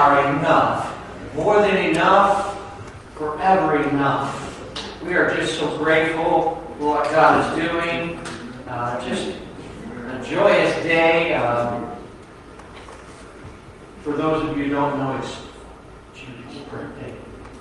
are enough. More than enough, forever enough. We are just so grateful for what God is doing. Just a joyous day. For those of you who don't know, it's Judy's birthday.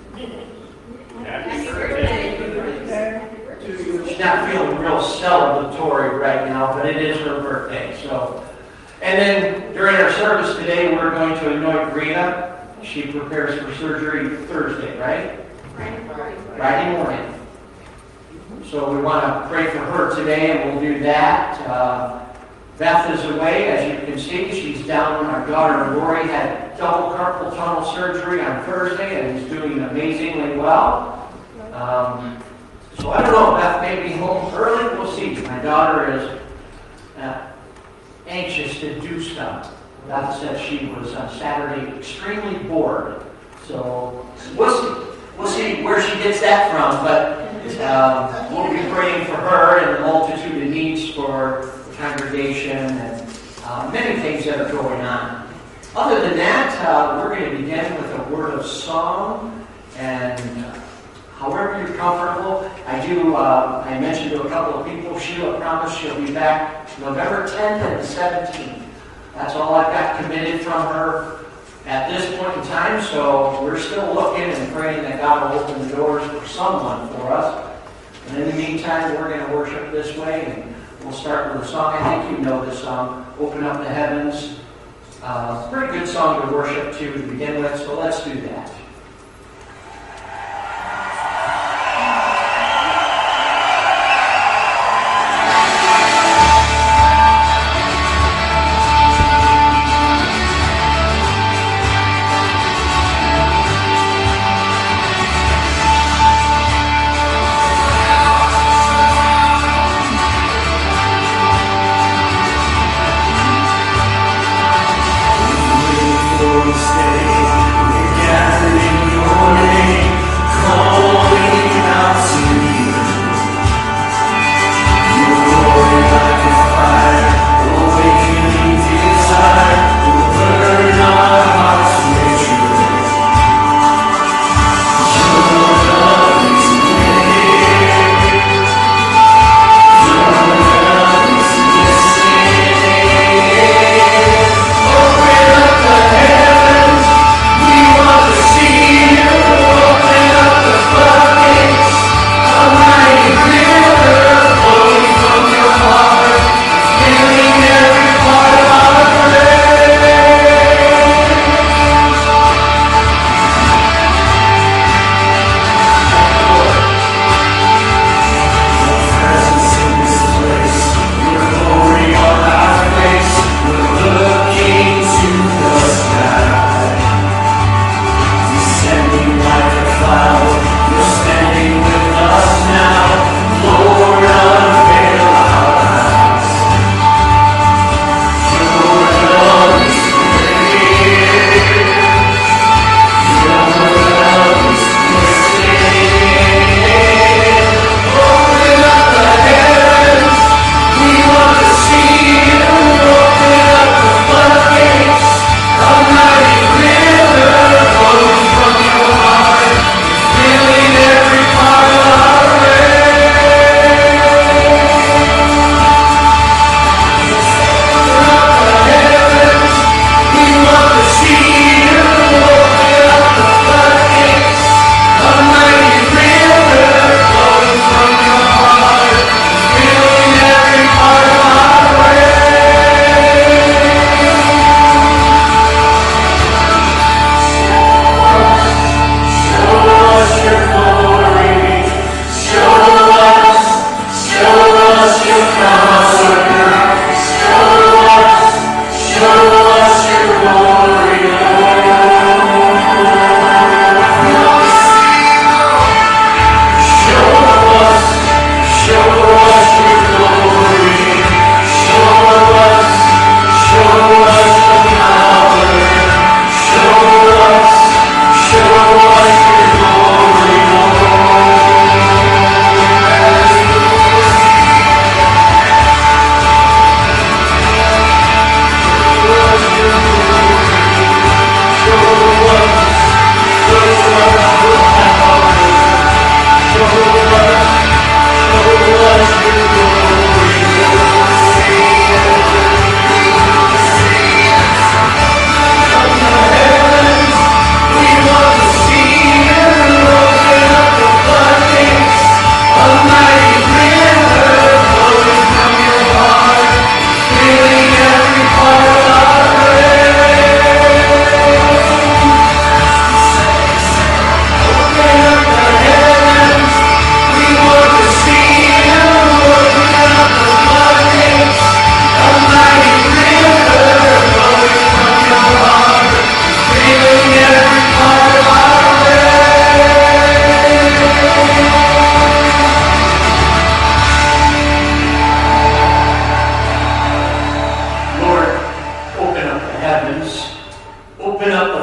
Happy birthday. She's not feeling real celebratory right now, but it is her birthday. So, and then during our service today, we're going to anoint Rita. She prepares for surgery Thursday, right? Friday morning. So we want to pray for her today, and we'll do that. Beth is away, as you can see. She's down. Our daughter Lori had double carpal tunnel surgery on Thursday and is doing amazingly well. So I don't know, Beth may be home early. We'll see. My daughter is anxious to do stuff. Beth said she was on Saturday extremely bored. So we'll see where she gets that from. But we'll be praying for her and the multitude of needs for the congregation and many things that are going on. Other than that, we're going to begin with a word of song, and however you're comfortable. I mentioned to a couple of people, Sheila promised she'll be back November 10th and the 17th. That's all I've got committed from her at this point in time, so we're still looking and praying that God will open the doors for someone for us. And in the meantime, we're going to worship this way, and we'll start with a song. I think you know this song, Open Up the Heavens. It's a pretty good song to worship to begin with, so let's do that.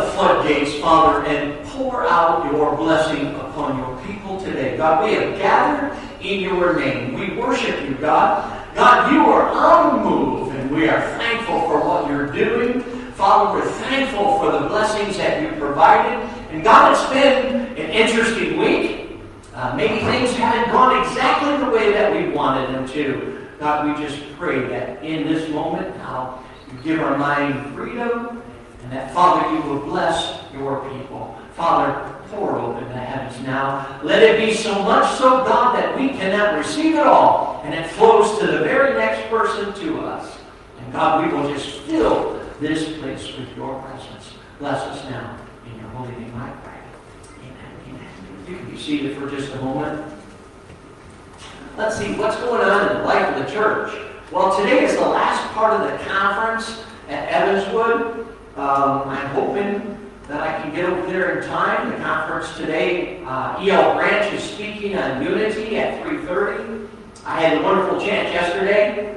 floodgates, Father, and pour out your blessing upon your people today. God, we have gathered in your name. We worship you, God. God, you are on the move, and we are thankful for what you're doing. Father, we're thankful for the blessings that you provided. And God, it's been an interesting week. Maybe things haven't gone exactly the way that we wanted them to. God, we just pray that in this moment now, you give our mind freedom, and that, Father, you will bless your people. Father, pour open the heavens now. Let it be so much so, God, that we cannot receive it all, and it flows to the very next person to us. And God, we will just fill this place with your presence. Bless us now. In your holy name I pray. Amen. Amen. You can be seated for just a moment. Let's see what's going on in the life of the church. Well, today is the last part of the conference at Evanswood. I'm hoping that I can get over there in time. The conference today, E.L. Branch is speaking on unity at 3:30. I had a wonderful chance yesterday.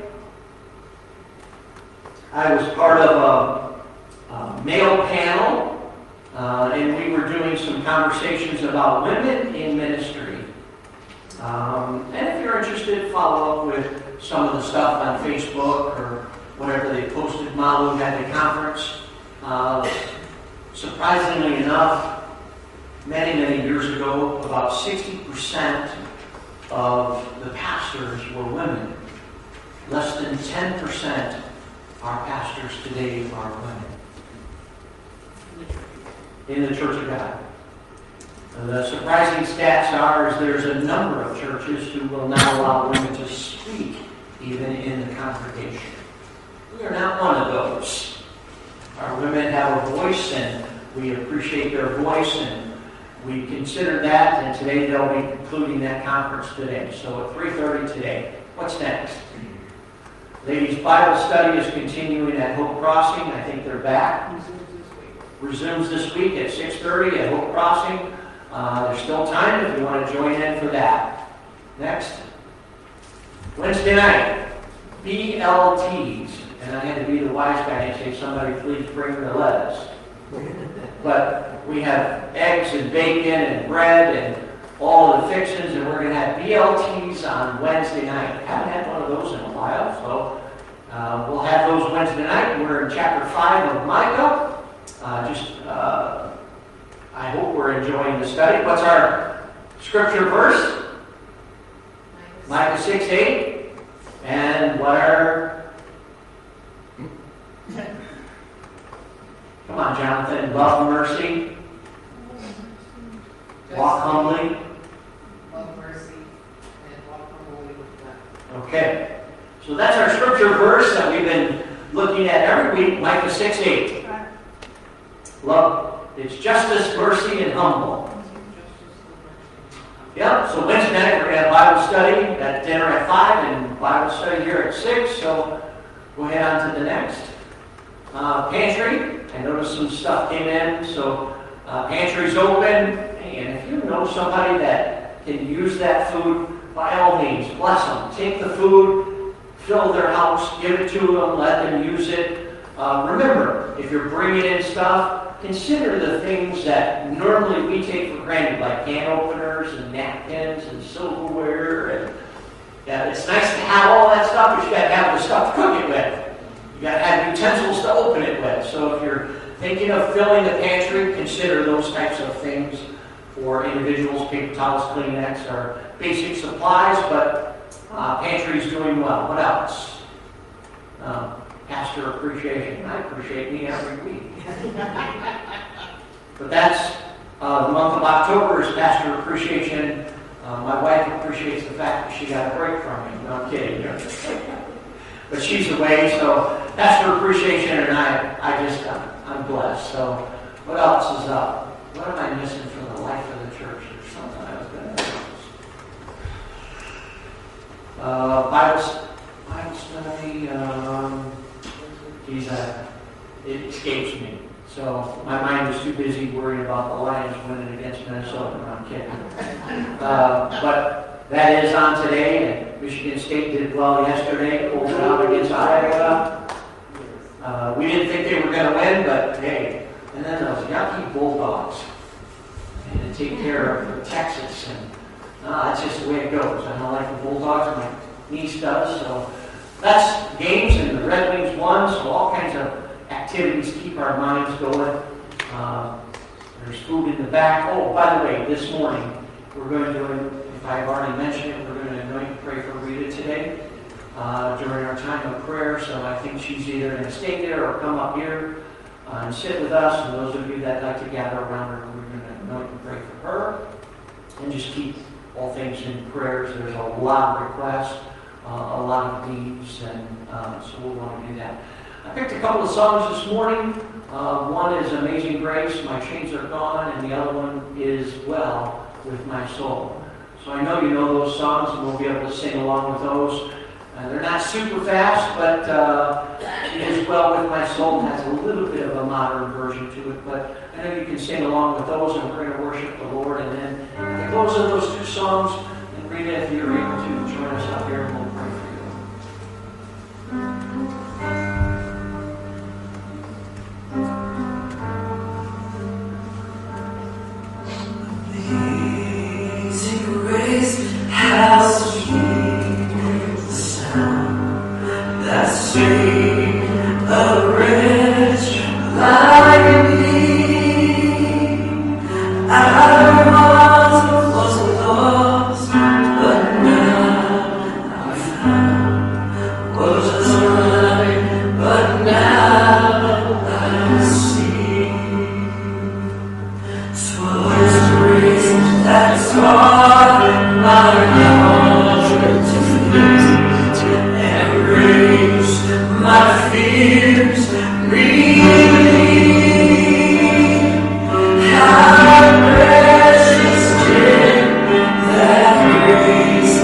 I was part of a male panel, and we were doing some conversations about women in ministry. And if you're interested, follow up with some of the stuff on Facebook or whatever they posted. Malu had the conference. Surprisingly enough, many, many years ago, about 60% of the pastors were women. Less than 10% of our pastors today are women in the Church of God. The surprising stats are is there's a number of churches who will not allow women to speak even in the congregation. We are not one of those. Our women have a voice, and we appreciate their voice, and we consider that, and today they'll be concluding that conference today. So at 3:30 today. What's next? Ladies' Bible study is continuing at Hope Crossing. I think they're back. Resumes this week at 6:30 at Hope Crossing. There's still time if you want to join in for that. Next. Wednesday night, BLTs. And I had to be the wise guy and say, somebody please bring the lettuce. But we have eggs and bacon and bread and all of the fixings, and we're going to have BLTs on Wednesday night. Haven't had one of those in a while, so we'll have those Wednesday night. We're in chapter 5 of Micah. I hope we're enjoying the study. What's our scripture verse? Micah 6:8. And what are... Come on, Jonathan. Love mercy. Walk humbly. Love mercy and walk humbly with God. Okay. So that's our scripture verse that we've been looking at every week, Micah 6:8. Love. It's justice, mercy, and humble. Yep, so Wednesday night we're going to have Bible study at dinner at 5 and Bible study here at 6. So go ahead on to the next. Pantry. I noticed some stuff came in. So pantry's open. And if you know somebody that can use that food, by all means, bless them. Take the food, fill their house, give it to them, let them use it. Remember, if you're bringing in stuff, consider the things that normally we take for granted, like can openers and napkins and silverware. And it's nice to have all that stuff, but you got to have the stuff to cook it with. You got to have utensils to open it with. So if you're thinking of filling the pantry, consider those types of things for individuals. Paper towels, Kleenex are basic supplies, but pantry's doing well. What else? Pastor appreciation. I appreciate me every week. But that's the month of October is Pastor Appreciation. My wife appreciates the fact that she got a break from me. No, I'm kidding. But she's away, so Pastor Appreciation and I'm blessed. So what else is up? What am I missing from the life of the church? There's something I was going to notice. Bible study. It escapes me. So my mind is too busy worrying about the Lions winning against Minnesota. No, I'm kidding. But that is on today, and Michigan State did well yesterday, pulled out against Iowa. We didn't think they were going to win, but hey. And then those yucky Bulldogs. And to take care of Texas. And that's just the way it goes. I don't like the Bulldogs. My niece does. So that's games, and the Red Wings won. So all kinds of activities keep our minds going. There's food in the back. Oh, by the way, this morning we're going to, if I've already mentioned it, we're going to anoint and pray for Rita today during our time of prayer. So I think she's either going to stay there or come up here and sit with us. And those of you that like to gather around her, we're going to anoint and pray for her and just keep all things in prayers. There's a lot of requests, a lot of needs, and so we'll want to do that. I picked a couple of songs this morning. One is Amazing Grace, My Chains Are Gone, and the other one is Well With My Soul. So I know you know those songs, and we'll be able to sing along with those. They're not super fast, but it is Well With My Soul. Has a little bit of a modern version to it, but I know you can sing along with those, and we're going to worship the Lord. And then at the close of those two songs, and Rita, if you're able to join us up here, we'll pray for you. Amazing grace, how sweet the sound that saved a wretch like me. I was lost, but now I found. Was blind, but now I see. 'Twas grace that taught my heart to flee and raised my fears relief. How precious did that grace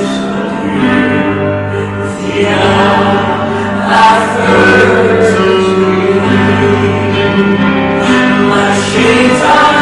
appear the hour I first believed. My chains are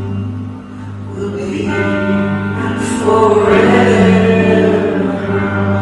forever.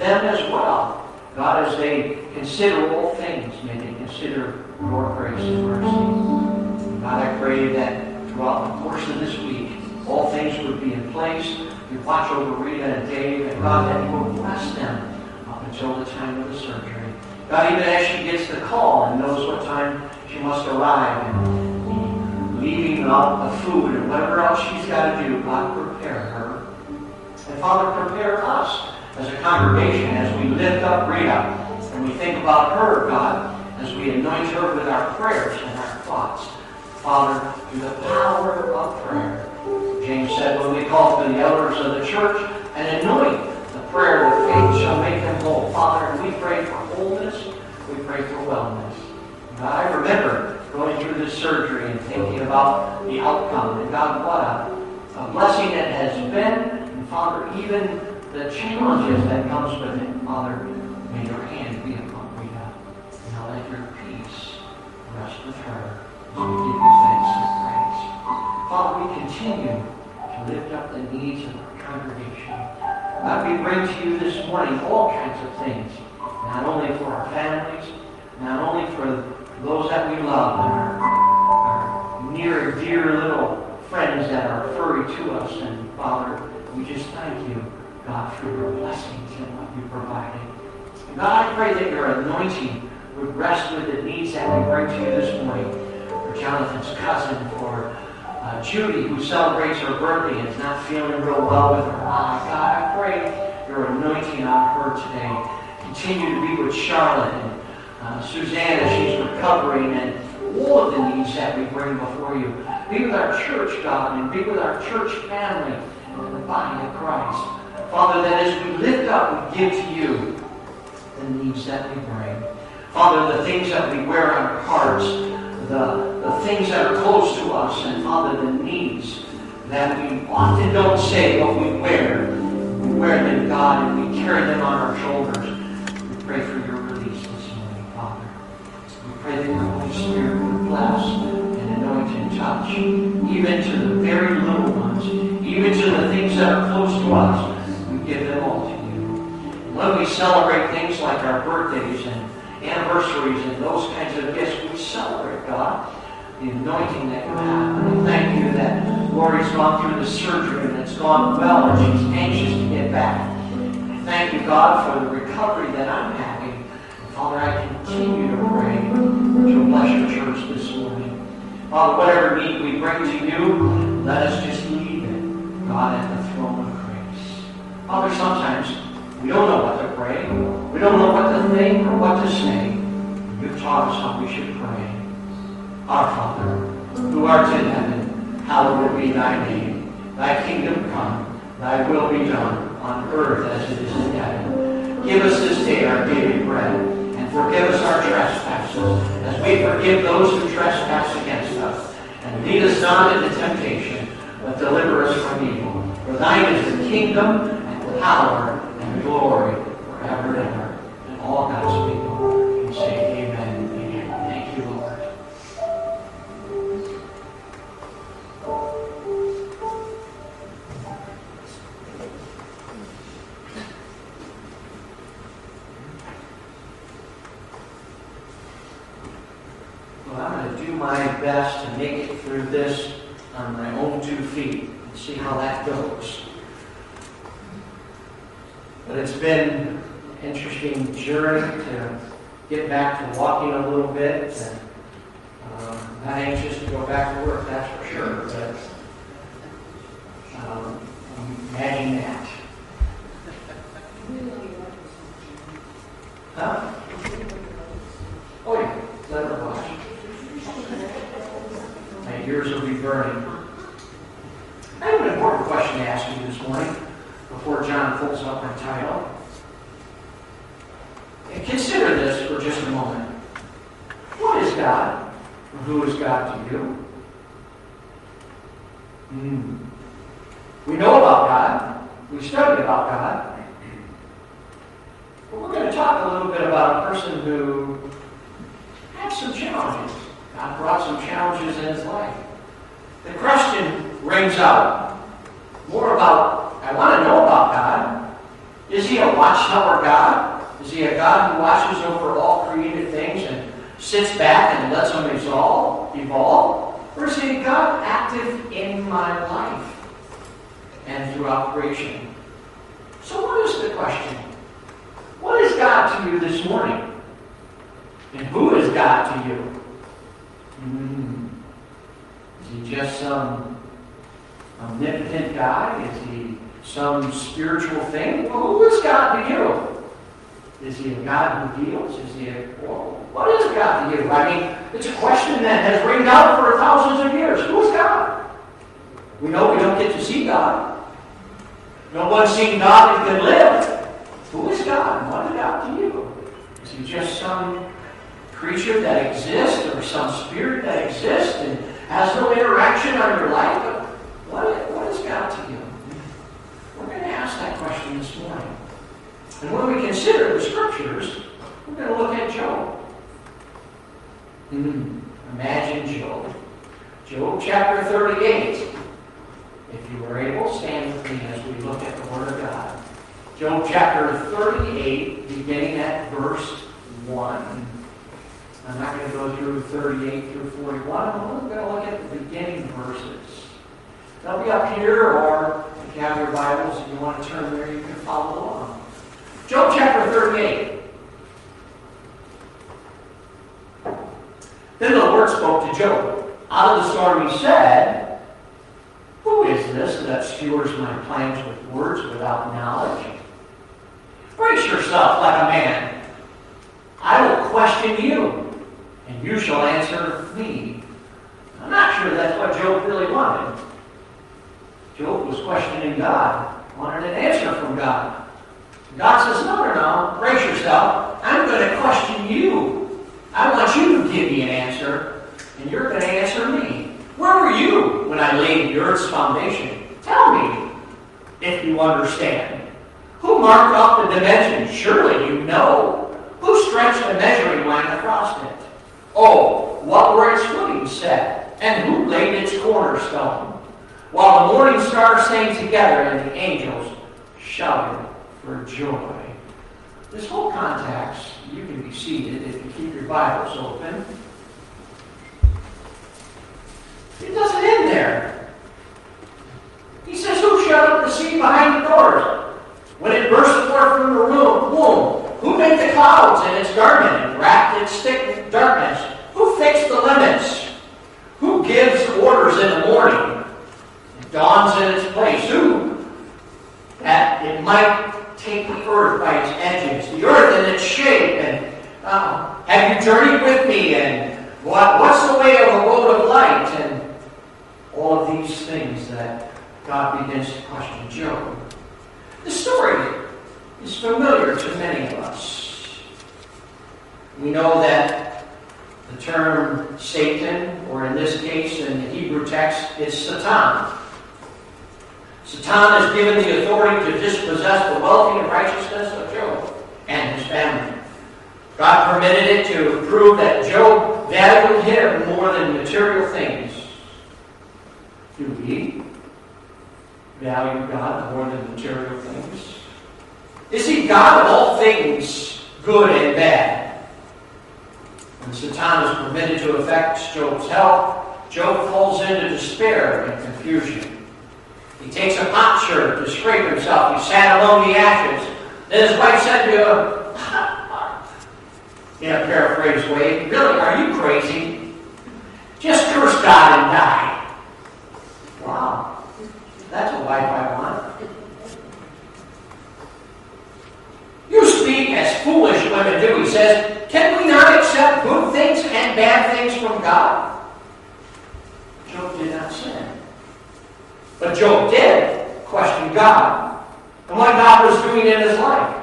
them as well. God, as they consider all things, may they consider your grace and mercy. God, I pray that throughout the course of this week, all things would be in place. You watch over Rita and Dave, and God, that you will bless them up until the time of the surgery. God, even as she gets the call and knows what time she must arrive and be leaving out the food and whatever else she's got to do, God, prepare her. And Father, prepare us as a congregation as we lift up Rita and we think about her, God, as we anoint her with our prayers and our thoughts. Father, through the power of prayer. James said, when we call for the elders of the church and anoint the prayer of faith shall make them whole. Father, and we pray for wholeness. We pray for wellness. God, I remember going through this surgery and thinking about the outcome. And God, what a blessing it has been. And Father, even the challenges that comes with it. Father, may your hand be upon Rita. Now let your peace rest with her. As we give you thanks and praise. Father, we continue to lift up the needs of our congregation. God, we bring to you this morning all kinds of things, not only for our families, not only for those that we love and our near and dear little friends that are furry to us. And Father, we just thank you, God, for your blessings and what you provided. And God, I pray that your anointing would rest with the needs that we bring to you this morning. For Jonathan's cousin, for Judy, who celebrates her birthday and is not feeling real well with her eye. God, I pray your anointing on her today. Continue to be with Charlotte and Suzanne as she's recovering, and all of the needs that we bring before you. Be with our church, God, and be with our church family and the body of Christ. Father, that as we lift up, we give to you the needs that we bring. Father, the things that we wear on our hearts, the things that are close to us, and Father, the needs that we often don't say, but we wear. We wear them, God, and we carry them on our shoulders. We pray for your release this morning, Father. We pray that your Holy Spirit would bless and anoint and touch, even to the very little ones, even to the things that are close to us. We give them all to you. And when we celebrate things like our birthdays and anniversaries and those kinds of gifts, we celebrate, God, the anointing that you have. And I thank you that Lori's gone through the surgery and it's gone well and she's anxious to get back. I thank you, God, for the recovery that I'm having. And Father, I continue to pray that you'll bless your church this morning. Father, whatever need we bring to you, let us just leave it, God, at the throne of grace. Father, sometimes we don't know what to pray. We don't know what to think or what to say. You've taught us how we should pray. Our Father, who art in heaven, hallowed be thy name. Thy kingdom come, thy will be done, on earth as it is in heaven. Give us this day our daily bread, and forgive us our trespasses, as we forgive those who trespass against us. And lead us not into temptation, but deliver us from evil. For thine is the kingdom, and the power, and glory, forever and ever. And all God's people can say amen and amen. Thank you, Lord. Well, I'm going to do my best to make it through this on my own 2 feet and see how that goes. But it's been an interesting journey to get back to walking a little bit. And, I'm not anxious to go back to work, that's for sure. But imagine that. Huh? Oh yeah, let her watch. My ears will be burning. I have an important question to ask you this morning before John pulls up my title. And consider this for just a moment. What is God? Or who is God to you? We know about God. We studied about God. But we're going to talk a little bit about a person who had some challenges. God brought some challenges in his life. The question rings out more about, I want to know about God. Is he a watchtower God? Is he a God who watches over all created things and sits back and lets them evolve? Or is he a God active in my life and throughout creation? So what is the question? What is God to you this morning? And who is God to you? Is he just some omnipotent guy? Is he some spiritual thing? Well, who is God to you? Is he a God who heals? What is God to you? I mean, it's a question that has ringed out for thousands of years. Who is God? We know we don't get to see God. No one's seen God that can live. Who is God? What is God to you? Is he just some creature that exists or some spirit that exists and has no interaction on your life? What is God to you? We're going to ask that question this morning. And when we consider the scriptures, we're going to look at Job. Imagine Job. Job chapter 38. If you were able, stand with me as we look at the Word of God. Job chapter 38, beginning at verse 1. I'm not going to go through 38 through 41. I'm going to look at the beginning verses. They'll be up here, or if you have your Bibles and you want to turn there, you can follow along. Job chapter 38. Then the Lord spoke to Job. Out of the storm he said, "Who is this that skewers my plans with words without knowledge? Brace yourself like a man. I will question you, and you shall answer me." I'm not sure that's what Job really wanted. Job was questioning God, wanted an answer from God. God says, no, brace yourself. I'm going to question you. I want you to give me an answer, and you're going to answer me. Where were you when I laid the earth's foundation? Tell me, if you understand. Who marked off the dimensions? Surely you know. Who stretched the measuring line across it? Oh, what were its footings set? And who laid its cornerstone? While the morning stars sang together and the angels shouted for joy. This whole context, you can be seated if you keep your Bibles open. It doesn't end there. He says, who shut up the sea behind the doors when it burst forth from the womb? Who made the clouds in its garment and wrapped its thick darkness? Who fixed the limits? Who gives orders in the morning? It dawns in its place. Who? That it might take the earth by its edges, the earth in its shape. And have you journeyed with me? And what's the way of a road of light? And all of these things that God begins to question Job. The story is familiar to many of us. We know that the term Satan, or in this case in the Hebrew text, is Satan. Satan is given the authority to dispossess the wealthy and righteousness of Job and his family. God permitted it to prove that Job valued him more than material things. Do we value God more than material things? Is he God of all things, good and bad? When Satan is permitted to affect Job's health, Job falls into despair and confusion. He takes a potsherd to scrape himself. He sat among the ashes. Then his wife said to him, in a paraphrased way, "Really, are you crazy? Just curse God and die." Wow, that's a wife I want. "You speak as foolish women do," he says. "Can we not accept good things and bad things from God?" Job did not sin. But Job did question God and what God was doing in his life.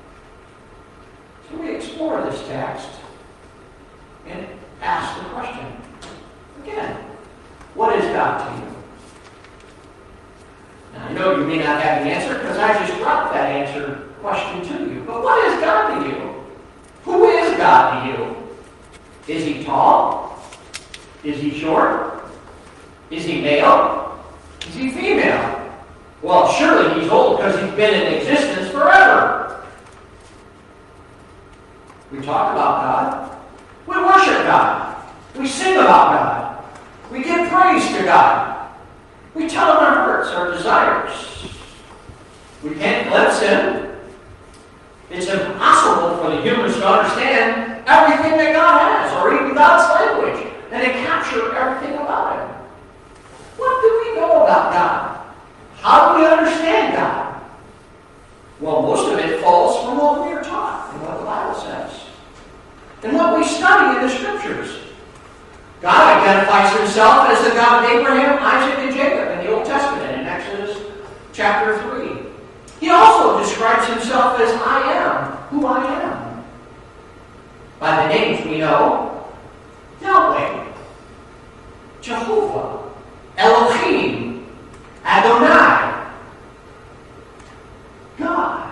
So we explore this text and ask the question again, what is God to you? Now, I know you may not have the answer because I just dropped that answer question to you. But what is God to you? Who is God to you? Is he tall? Is he short? Is he male? Is he female? Well, surely he's old because he's been in existence forever. We talk about God. We worship God. We sing about God. We give praise to God. We tell him our hurts, our desires. We can't glimpse him. It's impossible for the humans to understand everything that God has, or even God's language, and to capture everything about him. What do we know about God? How do we understand God? Well, most of it falls from what we are taught and what the Bible says, and what we study in the Scriptures. God identifies himself as the God of Abraham, Isaac, and Jacob in the Old Testament in Exodus chapter 3. He also describes himself as I am who I am. By the names we know: Yahweh, Jehovah, Elohim, Adonai, God.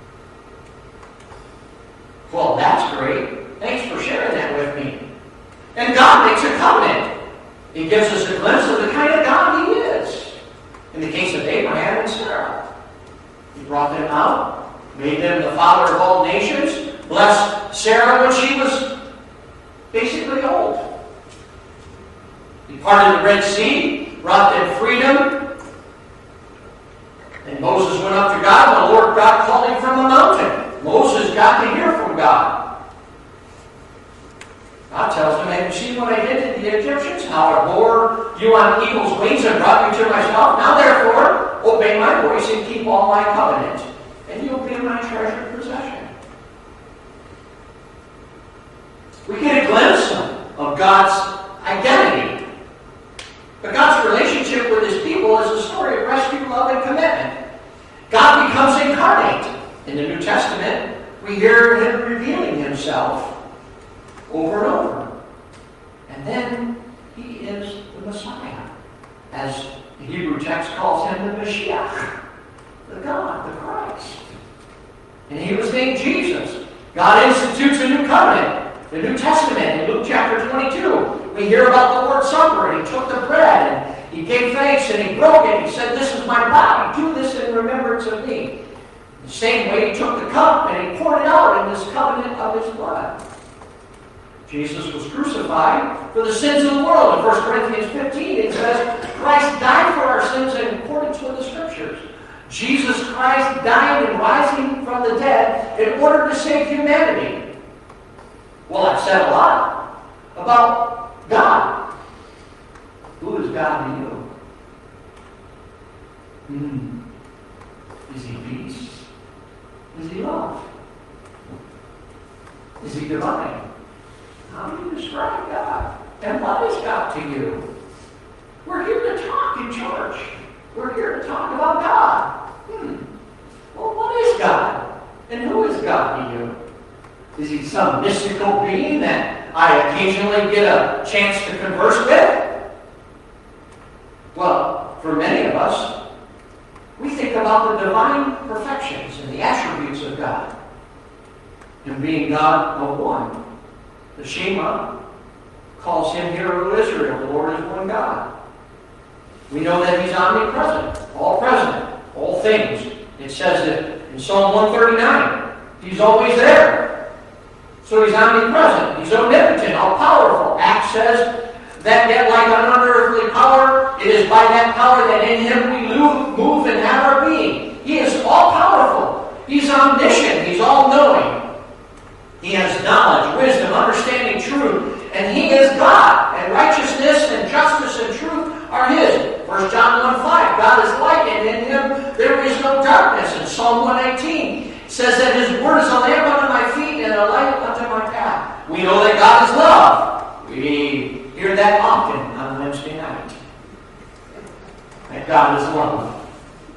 Well, that's great. Thanks for sharing that with me. And God makes a covenant. He gives us a glimpse of the kind of God he is. In the case of Abraham and Sarah, he brought them out, made them the father of all nations, blessed Sarah when she was basically old. He parted the Red Sea, brought them freedom. And Moses went up to God, and the Lord God called him from the mountain. Moses got to hear from God. God tells him, have you seen what I did to the Egyptians? How I bore you on eagle's wings and brought you to myself. Now therefore, obey my voice and keep all my covenant, and you'll be my treasured possession. We get a glimpse of God's identity. But God's relationship with his people is a story of rescue, love, and commitment. God becomes incarnate. In the New Testament, we hear him revealing himself over and over. And then he is the Messiah, as the Hebrew text calls him the Mashiach, the God, the Christ. And he was named Jesus. God institutes a new covenant, the New Testament. In Luke chapter 22, we hear about the Lord's Supper, and he took the bread, and he gave thanks, and he broke it. He said, this is my body. Do this in remembrance of me. The same way he took the cup, and he poured it out in this covenant of his blood. Jesus was crucified for the sins of the world. In 1 Corinthians 15, it says, Christ died for our sins in accordance with the Scriptures. Jesus Christ died and rising from the dead in order to save humanity. Well, I've said a lot about God. Who is God to you? Is he peace? Is he love? Is he divine? How do you describe God? And what is God to you? We're here to talk in church. We're here to talk about God. Well, what is God? And who is God to you? Is he some mystical being that I occasionally get a chance to converse with? Well, for many of us, we think about the divine perfections and the attributes of God. And being God of one. The Shema calls him Hero of Israel. The Lord is one God. We know that he's omnipresent, all present, all things. It says that in Psalm 139, he's always there. So he's omnipresent. He's omnipotent, all powerful. Acts says that yet like an unearthly power, it is by that power that in him we move and have our being. He is all powerful. He's omniscient. He's all knowing. He has knowledge, wisdom, understanding, truth, and he is God. And righteousness and justice and truth are his. 1 John 1:5, God is light, and in him there is no darkness. And Psalm 118 says that his word is a lamp unto my feet and a light unto my path. We know that God is love. We hear that often on Wednesday night. That God is love.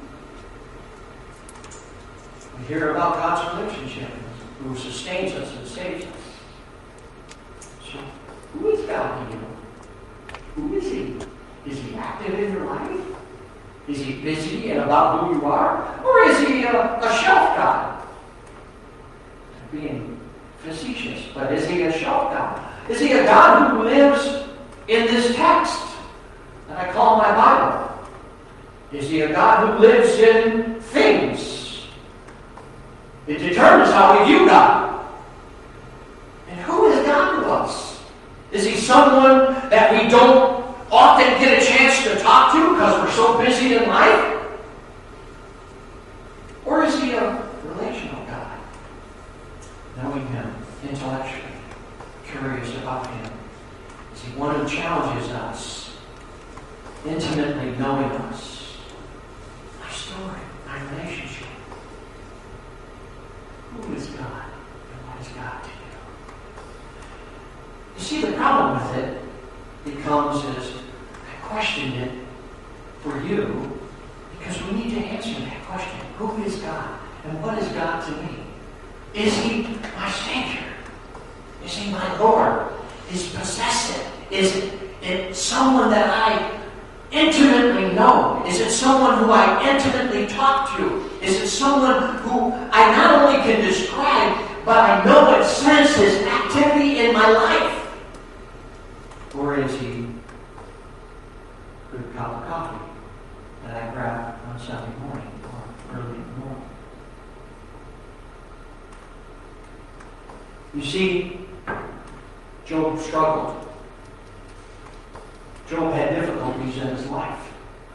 We hear about God's relationship, who sustains us and saves us. So, who is God to you? Who is he? Is he active in your life? Is he busy and about who you are? Or is he a shelf God? I'm being facetious, but is he a shelf God? Is he a God who lives in this text that I call my Bible? Is he a God who lives in things? It determines how we view God. And who is God to us? Is he someone that we don't often get a chance to talk to because we're so busy in life? Or is he a relational God? Knowing him intellectually, curious about him. Is he one who challenges us, intimately knowing us? My story, my relationship. Who is God and what is God to you? You see, the problem with it becomes as I questioned it for you because we need to answer that question. Who is God and what is God to me? Is he my Savior? Is he my Lord? Is he possessive? Is it someone that I intimately know? Is it someone who I intimately talk to? Is it someone who I not only can describe, but I know and sense his activity in my life? Or is he a good cup of coffee that I grab on Sunday morning or early in the morning? You see, Job struggled. Job had difficulties in his life.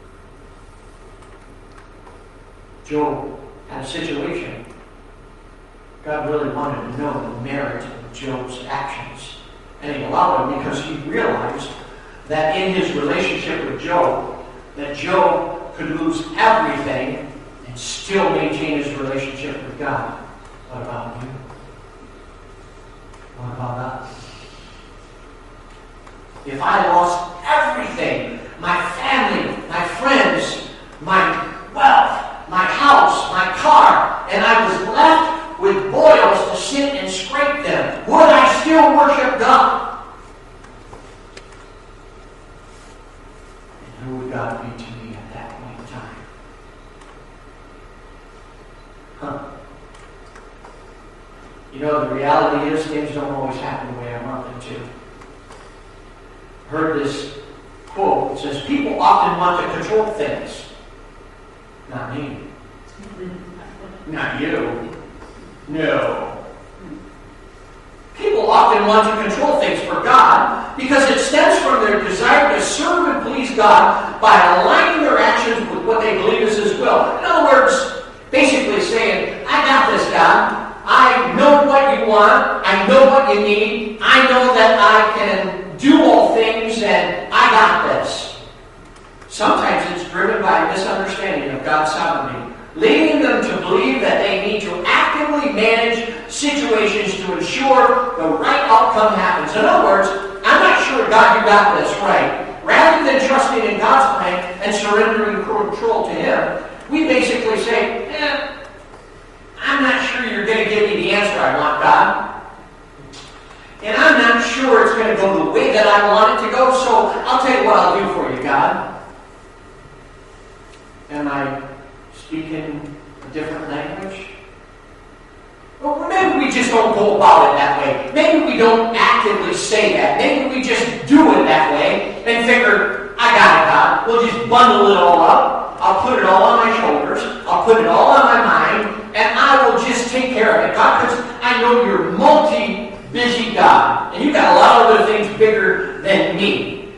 Job had a situation. God really wanted to know the merit of Job's actions. And he allowed him because he realized that in his relationship with Job, that Job could lose everything and still maintain his relationship with God. What about you? What about us? If I lost everything, my family, my friends, my wealth, my house, my car, and I was left with boils to sit and scrape them, would I still worship God? And who would God be to me at that point in time? You know, the reality is things don't always happen the way I want them to. I heard this quote. It says, people often want to control things. Not me. Not you. No. People often want to control things for God because it stems from their desire to serve and please God by aligning their actions with what they believe is his will. In other words, basically saying, I got this, God. I know what you want. I know what you need. I know that I can do all things, and I got this. Sometimes it's driven by a misunderstanding of God's sovereignty, leading them to believe that they need to actively manage situations to ensure the right outcome happens. In other words, I'm not sure, God, you got this right. Rather than trusting in God's plan and surrendering control to him, we basically say, I'm not sure you're going to give me the answer I want, God. And I'm not sure it's going to go the way that I want it to go, so I'll tell you what I'll do for you, God. Am I speaking a different language? Well, maybe we just don't go about it that way. Maybe we don't actively say that. Maybe we just do it that way and figure, I got it, God. We'll just bundle it all up. I'll put it all on my shoulders. I'll put it all on my mind. And I will just take care of it, God, because I know you're multi-busy God. And you've got a lot of other things bigger than me.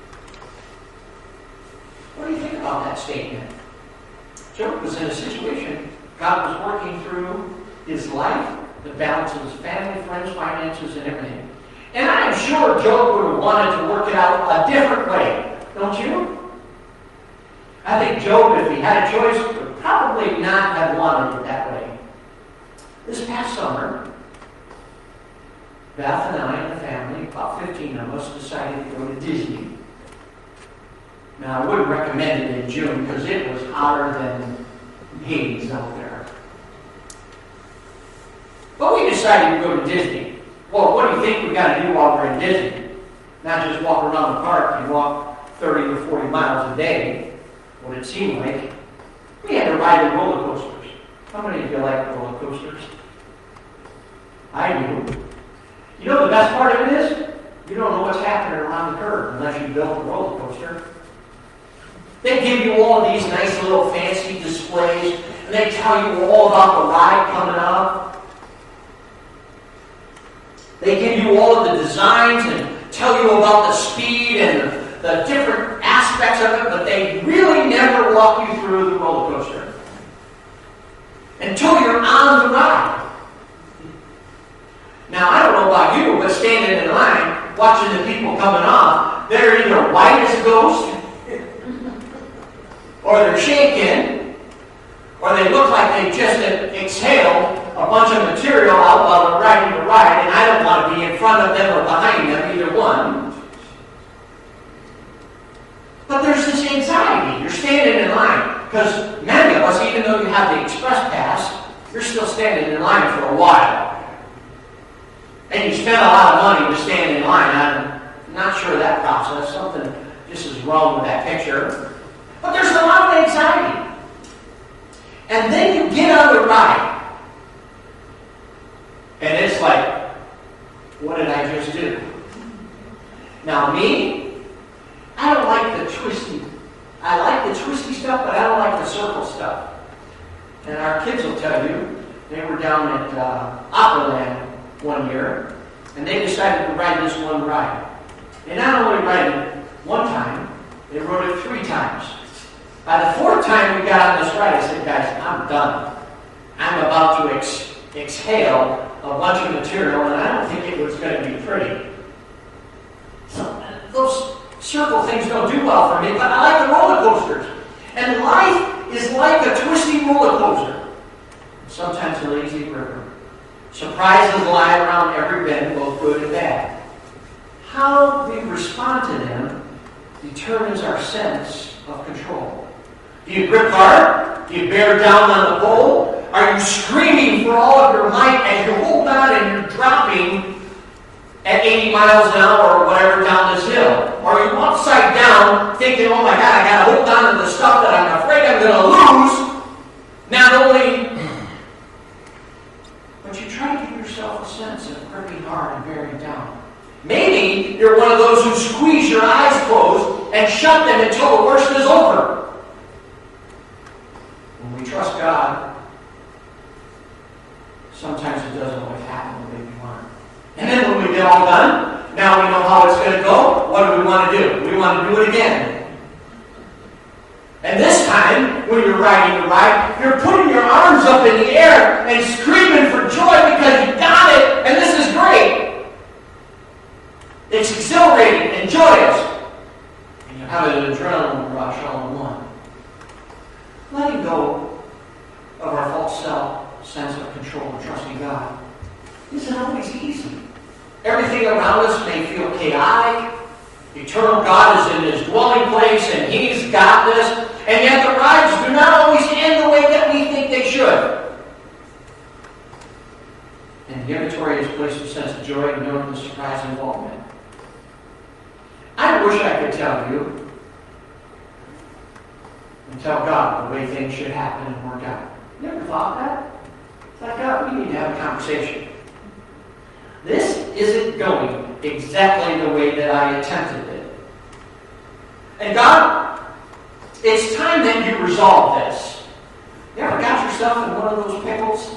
What do you think about that statement? Job was in a situation. God was working through his life, the balance of his family, friends, finances, and everything. And I am sure Job would have wanted to work it out a different way. Don't you? I think Job, if he had a choice, would probably not have wanted it that way. This past summer, Beth and I and the family, about 15 of us, decided to go to Disney. Now, I wouldn't recommend it in June because it was hotter than Hades out there. But we decided to go to Disney. Well, what do you think we got to do while we're in Disney? Not just walk around the park and walk 30 or 40 miles a day, what it seemed like. We had to ride the roller coasters. How many of you like roller coasters? I do. You know the best part of it is? You don't know what's happening around the curve unless you build a roller coaster. They give you all of these nice little fancy displays, and they tell you all about the ride coming up. They give you all of the designs and tell you about the speed and the different aspects of it, but they really never walk you through the roller coaster until you're on the ride. Now, I don't know about you, but standing in line, watching the people coming off, they're either white as a ghost, or they're shaking, or they look like they just exhaled a bunch of material out while they're riding the ride, and I don't want to be in front of them or behind them, either one. But there's this anxiety. You're standing in line, because many of us, even though you have the express pass, you're still standing in line for a while. And you spend a lot of money to stand in line. I'm not sure of that process. Something just is wrong with that picture. But there's a lot of anxiety. And then you get on the ride. And it's like, what did I just do? Now me, I don't like the twisty. I like the twisty stuff, but I don't like the circle stuff. And our kids will tell you, they were down at Operaland one year, and they decided to ride this one ride. They not only ride it one time, they rode it 3 times. By the 4th time we got on this ride, I said, guys, I'm done. I'm about to exhale a bunch of material, and I don't think it was going to be pretty. So those circle things don't do well for me, but I like the roller coasters. And life is like a twisty roller coaster. Sometimes a lazy river. Surprises lie around every bend, both good and bad. How we respond to them determines our sense of control. Do you grip hard? Do you bear down on the pole? Are you screaming for all of your might as you hold on and you're dropping at 80 miles an hour or whatever down this hill? Or are you upside down thinking, oh my God, I got to hold on to the stuff that I'm afraid I'm going to lose? Not only, but you try to give yourself a sense of gripping hard and bearing down. Maybe you're one of those who squeeze your eyes closed and shut them until the worst is over. When we trust God, sometimes it doesn't always happen the way we want. And then when we get all done, now we know how it's going to go. What do we want to do? We want to do it again. And this time, when you're riding the ride, you're putting your arms up in the air and screaming for joy because you got it, and this is great. It's exhilarating and joyous. And you have an adrenaline rush all in one. Letting go of our false sense of control and trusting God isn't always easy. Everything around us may feel chaotic. Eternal God is in His dwelling place and He's got this. And yet the rides do not always end the way that we think they should. And the inventory is a place of sense of joy and knowing the surprise involvement. I wish I could tell you and tell God the way things should happen and work out. You ever thought that? It's like, God, we need to have a conversation. This isn't going exactly the way that I attempted it. And God, it's time that you resolve this. You ever got yourself in one of those pickles?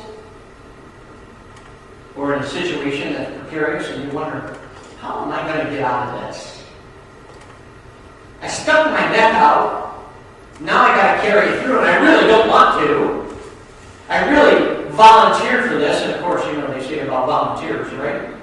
Or in a situation that's precarious and you wonder, how am I going to get out of this? I stuck my neck out. Now I got to carry it through, and I really don't want to. I really volunteered for this, and of course, you know what they say about volunteers, right?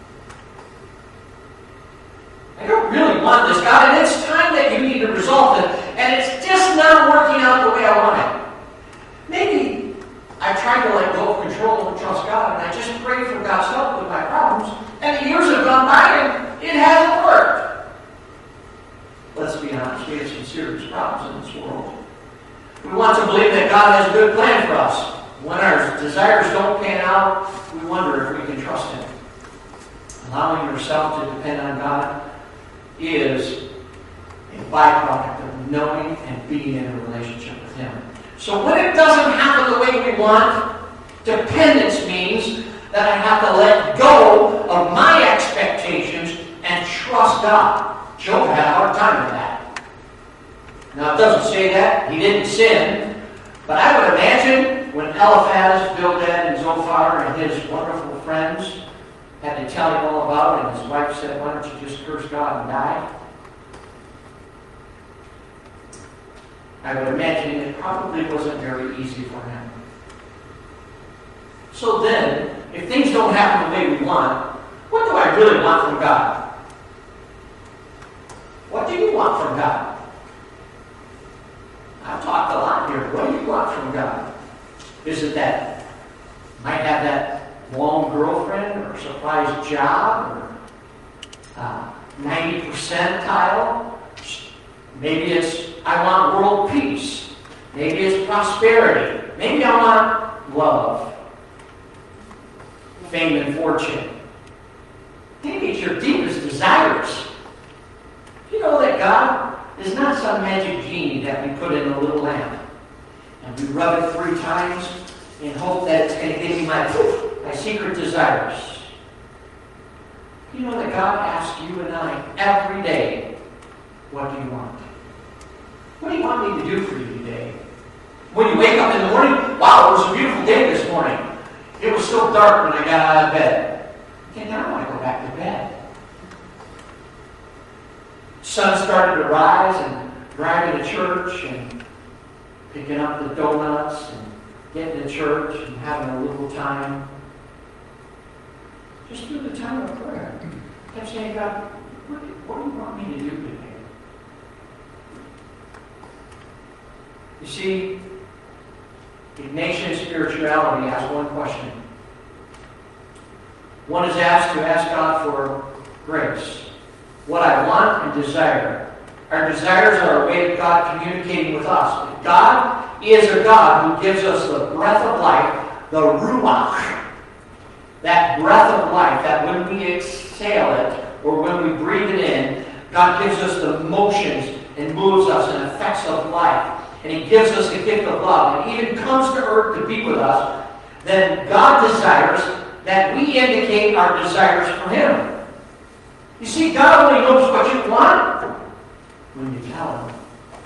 I don't really want this, God, and it's time that you need to resolve it, and it's just not working out the way I want it. Maybe I tried to let go of control and trust God, and I just prayed for God's help with my problems, and the years have gone by, and it hasn't worked. Let's be honest, we have some serious problems in this world. We want to believe that God has a good plan for us. When our desires don't pan out, we wonder if we can trust Him. Allowing yourself to depend on God is a byproduct of knowing and being in a relationship with Him. So when it doesn't happen the way we want, dependence means that I have to let go of my expectations and trust God. Job had a hard time with that. Now, it doesn't say that. He didn't sin. But I would imagine when Eliphaz, Bildad, and Zophar and his wonderful friends had to tell him all about it, and his wife said, why don't you just curse God and die? I would imagine it probably wasn't very easy for him. So then, if things don't happen the way we want, what do I really want from God? What do you want from God? I've talked a lot here. What do you want from God? Is it that you might have that long girlfriend or surprise job or 90 percentile? Maybe it's I want world peace. Maybe it's prosperity. Maybe I want love, fame and fortune. Maybe it's your deepest desires. You know that God is not some magic genie that we put in a little lamp and we rub it 3 times in hope that it's going to give me my secret desires. You know that God asks you and I every day, what do you want? What do you want me to do for you today? When you wake up in the morning, wow, it was a beautiful day this morning. It was still dark when I got out of bed. Okay, now I want to go back to bed. Sun started to rise and driving to church and picking up the donuts and getting to church and having a little time. Just do the time of prayer. I kept saying, God, what do you want me to do today? You see, Ignatian spirituality asks one question. One is asked to ask God for grace. What I want and desire. Our desires are a way of God communicating with us. God is a God who gives us the breath of life, the ruach. That breath of life, that when we exhale it, or when we breathe it in, God gives us the motions and moves us and effects of life. And He gives us the gift of love. And even comes to earth to be with us. Then God desires that we indicate our desires for Him. You see, God only knows what you want when you tell Him.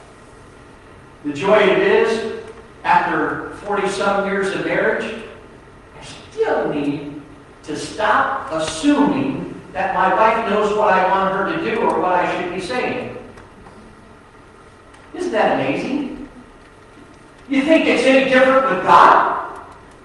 The joy it is, after 40-some years of marriage, I still need to stop assuming that my wife knows what I want her to do or what I should be saying. Isn't that amazing? You think it's any different with God?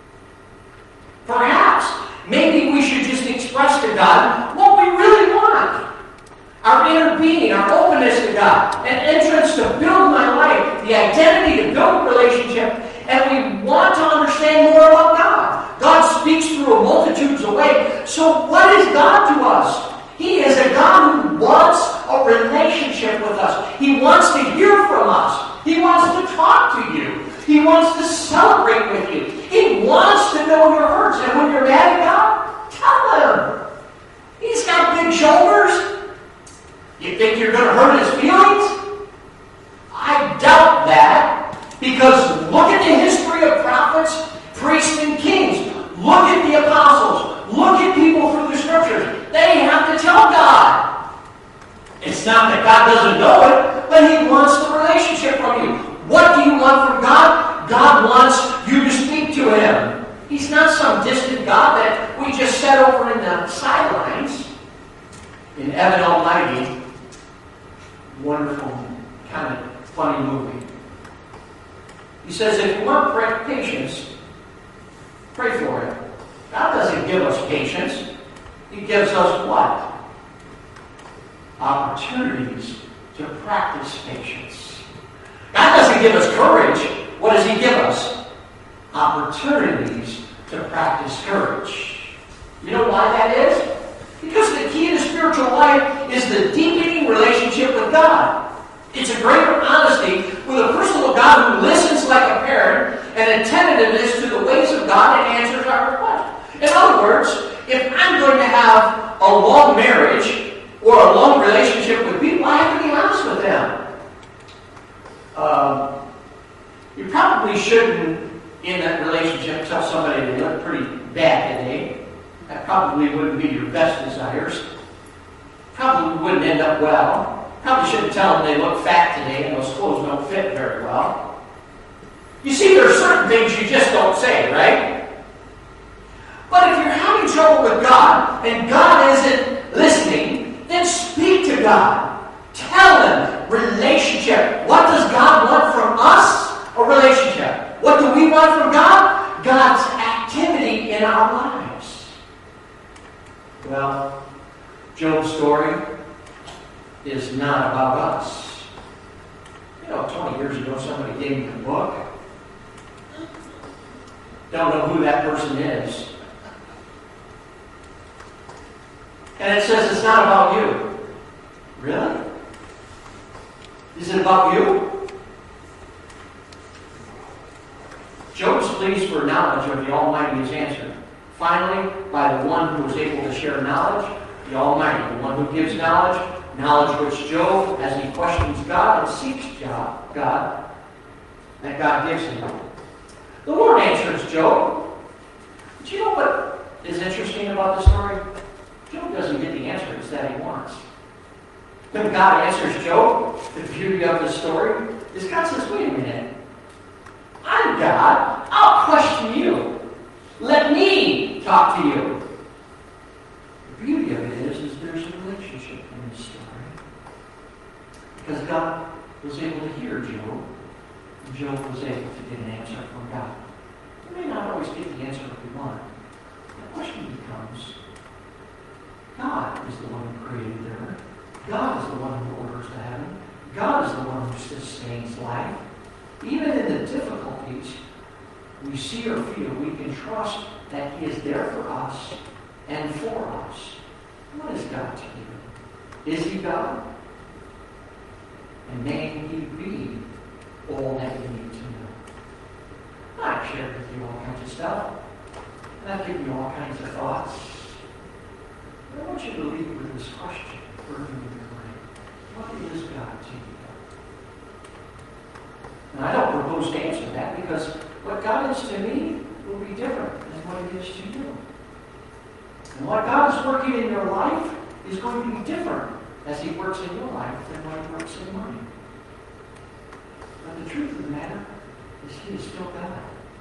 Perhaps. Maybe we should just express to God what we really want. Our inner being, our openness to God, an entrance to build my life, the identity to build a relationship, and we want to understand more about God. God speaks through a multitudes of ways. So what is God to us? He is a God who wants a relationship with us. He wants to hear from us. He wants to talk to you. He wants to celebrate with you. He wants to know your hurts. And when you're mad at God, tell Him. He's got big shoulders. You think you're going to hurt His feelings? I doubt that. Because look at the history of prophets, priests, and kings. Look at the apostles. Look at people through the scriptures. They have to tell God. It's not that God doesn't know it, but He wants the relationship from you. What do you want from God? God wants you to speak to Him. He's not some distant God that we just set over in the sidelines. In Evan Almighty, wonderful, kind of funny movie. He says, if you want patience, pray for it. God doesn't give us patience. He gives us what? Opportunities to practice patience. God doesn't give us courage. What does He give us? Opportunities to practice courage. You know why that is? Because the key to spiritual life is the deepening relationship with God. It's a greater honesty with a personal God who listens like a parent and attentiveness to the ways of God and answers our requests. In other words, if I'm going to have a long marriage or a long relationship with people, I have to be honest with them. You probably shouldn't, in that relationship, tell somebody they look pretty bad today. That probably wouldn't be your best desires. Probably wouldn't end up well. Probably shouldn't tell them they look fat today and those clothes don't fit very well. You see, there are certain things you just don't say, right? But if you're having trouble with God and God isn't listening, then speak to God. Tell Him. Relationship. What does God want from us? A relationship. What do we want from God? God's activity in our lives. Well, Job's story is not about us. 20 years ago somebody gave me a book. Don't know who that person is. And it says it's not about you. Really? Is it about you? Job's pleas for knowledge of the Almighty is answered. Finally, by the one who is able to share knowledge, the Almighty, the one who gives knowledge, knowledge which Job, as he questions God and seeks God, that God gives him. The Lord answers Job. But you know what is interesting about the story? Job doesn't get the answers that he wants. When God answers Job, the beauty of the story is God says, wait a minute. I'm God. I'll question you. Let me talk to you. The beauty of it is there's a relationship in this story. Because God was able to hear Job, and Job was able to get an answer from God. We may not always get the answer that we want. The question becomes, God is the one who created the earth. God is the one who orders the heaven. God is the one who sustains life. Even in the difficulties we see or feel, we can trust that He is there for us and for us. What is God to you? Is He God? And may He be all that you need to know. I've shared with you all kinds of stuff, and I've given you all kinds of thoughts. But I want you to leave with this question burning in your mind. What is God to you? And I don't propose to answer that because what God is to me will be different than what it is to you. And what God is working in your life is going to be different as He works in your life than what He works in mine. But the truth of the matter is He is still God.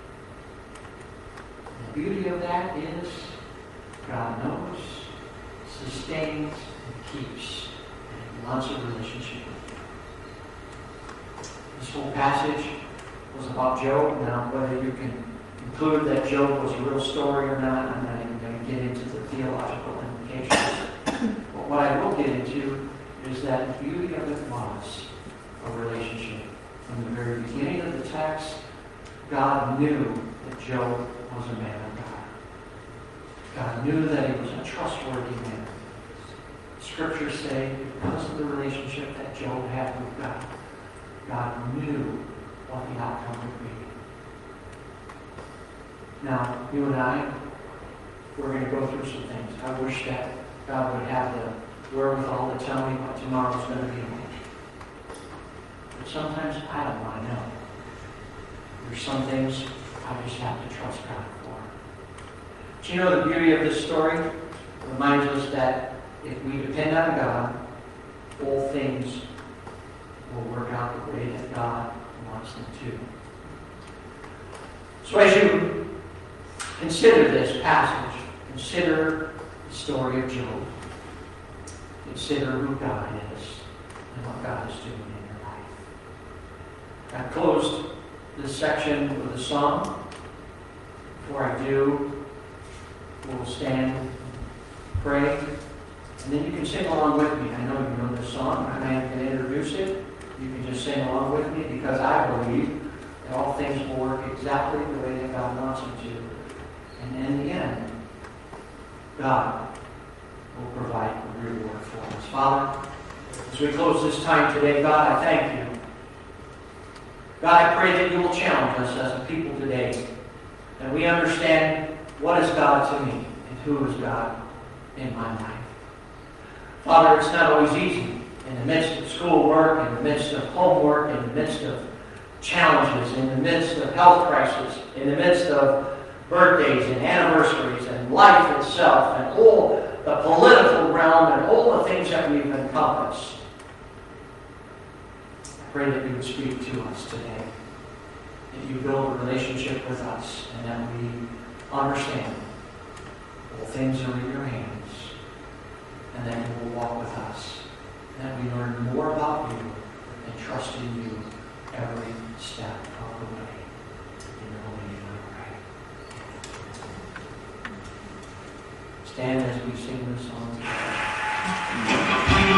And the beauty of that is God knows, sustains, and keeps. And He wants a relationship with you. This whole passage was about Job. Now, whether you can conclude that Job was a real story or not, I'm not even going to get into the theological implications. But what I will get into is that the beauty of it was a relationship. From the very beginning of the text, God knew that Job was a man of God. God knew that he was a trustworthy man. Scriptures say because of the relationship that Job had with God, God knew what the outcome would be. Now, you and I, we're going to go through some things. I wish that God would have the wherewithal to tell me what tomorrow's going to be like. But sometimes I don't want to know. There's some things I just have to trust God for. But you know the beauty of this story? It reminds us that if we depend on God, all things will work out the way that God wants them to. So as you consider this passage, consider the story of Job, consider who God is and what God is doing in your life. I closed this section with a song. Before I do, we'll stand, pray, and then you can sing along with me. I know you know this song. I'm not going to introduce it. You can just sing along with me because I believe that all things will work exactly the way that God wants them to. And in the end, God will provide a reward for us. Father, as we close this time today, God, I thank you. God, I pray that you will challenge us as a people today, that we understand what is God to me and who is God in my life. Father, it's not always easy in the midst of schoolwork, in the midst of homework, in the midst of challenges, in the midst of health crisis, in the midst of birthdays and anniversaries and life itself and all the political realm and all the things that we've encompassed. pray that you would speak to us today, that you build a relationship with us, and that we understand all things are in your hands, and that you will walk with us, and that we learn more about you and trust in you every step of the way. In your holy name I pray. Stand as we sing this song together.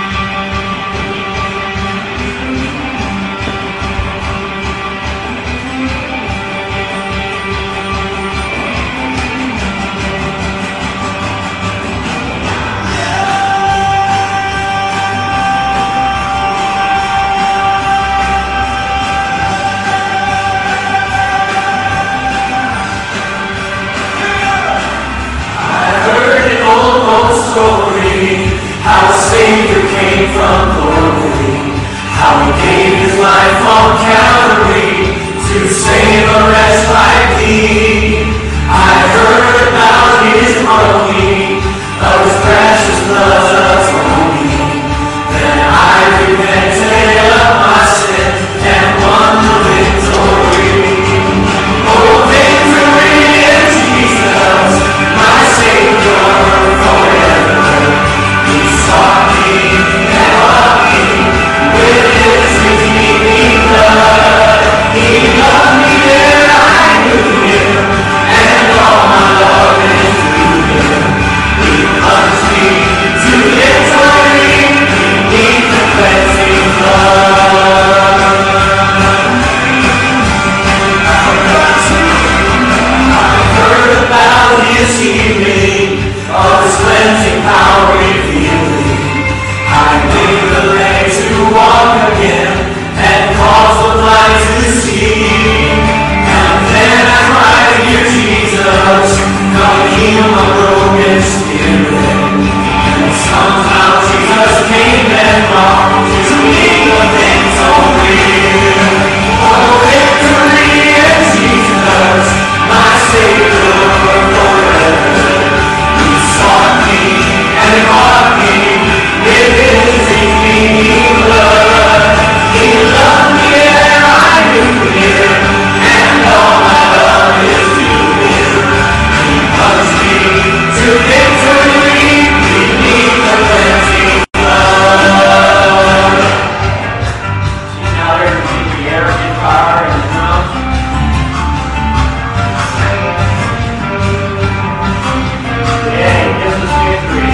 How the Savior came from glory, how He gave His life on Calvary to save a wretch like me. I heard about His atoning, of His precious blood atoning. Then I repented of my sin and won the victory. Oh, victory in Jesus, my Savior forever. He sought me and loved me with His redeeming blood. He loved me there, I knew Him, and all my love is through Him. He plunged me to victory beneath the cleansing blood. I heard about His healing, of His cleansing power revealing. I made the lame to walk again and caused the blind to see. And then I cried, dear Jesus, come heal my broken spirit. And somehow Jesus came and brought to me the victory. Oh, victory in Jesus, my Savior forever. He sought me and bought me with His redeeming blood. He loved me and I knew Him, and all my love is due Him. He plunged me to victory beneath the cleansing blood. See now there can be the air guitar and the drums. Yeah, He gives us victory.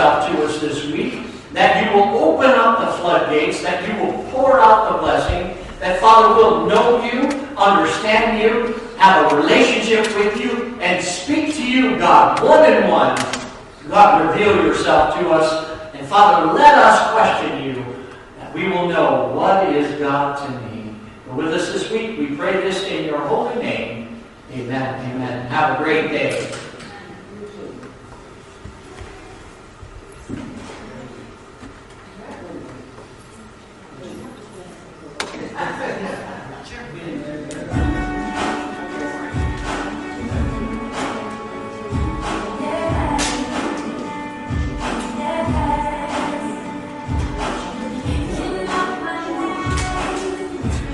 that you will open up the floodgates, that you will pour out the blessing, that Father will know you, understand you, have a relationship with you, and speak to you, God, one-on-one. God, reveal yourself to us. And Father, let us question you, that we will know what is God to me. And with us this week, we pray this in your holy name. Amen. Amen. Have a great day.